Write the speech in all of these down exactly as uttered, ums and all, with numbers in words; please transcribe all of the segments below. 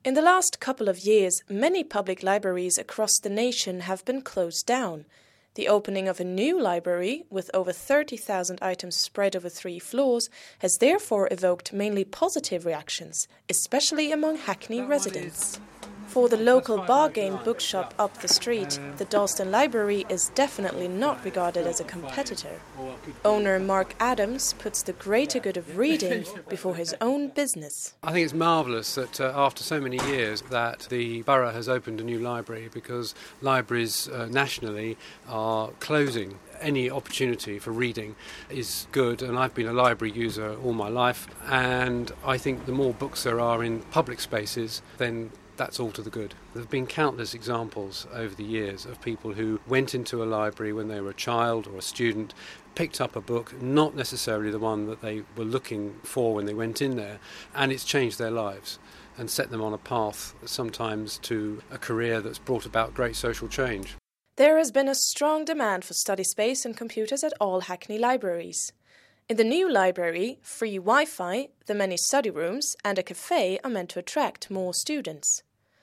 In the last couple of years, many public libraries across the nation have been closed down. The opening of a new library, with over thirty thousand items spread over three floors, has therefore evoked mainly positive reactions, especially among Hackney residents. For the local bargain bookshop up the street, the Dalston Library is definitely not regarded as a competitor. Owner Mark Adams puts the greater good of reading before his own business. I think it's marvellous that uh, after so many years that the borough has opened a new library, because libraries uh, nationally are closing. Any opportunity for reading is good, and I've been a library user all my life, and I think the more books there are in public spaces, then that's all to the good. There have been countless examples over the years of people who went into a library when they were a child or a student, picked up a book, not necessarily the one that they were looking for when they went in there, and it's changed their lives and set them on a path sometimes to a career that's brought about great social change. There has been a strong demand for study space and computers at all Hackney libraries. In the new library, free Wi-Fi, the many study rooms and a cafe are meant to attract more students.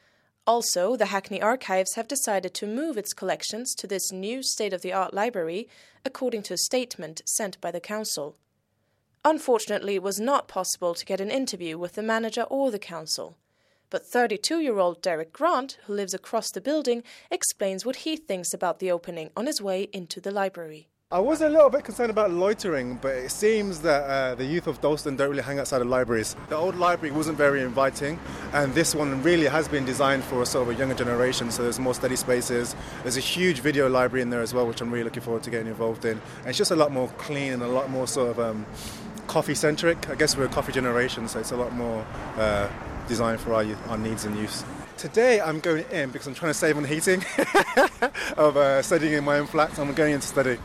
Also, the Hackney Archives have decided to move its collections to this new state-of-the-art library, according to a statement sent by the council. Unfortunately, it was not possible to get an interview with the manager or the council. But thirty-two-year-old Derek Grant, who lives across the building, explains what he thinks about the opening on his way into the library. I was a little bit concerned about loitering, but it seems that uh, the youth of Dalston don't really hang outside of libraries. The old library wasn't very inviting, and this one really has been designed for a sort of a younger generation, so there's more study spaces. There's a huge video library in there as well, which I'm really looking forward to getting involved in. And it's just a lot more clean and a lot more sort of um, coffee-centric. I guess we're a coffee generation, so it's a lot more uh, designed for our, youth, our needs and use. Today I'm going in because I'm trying to save on heating of uh, studying in my own flat, so I'm going in to study.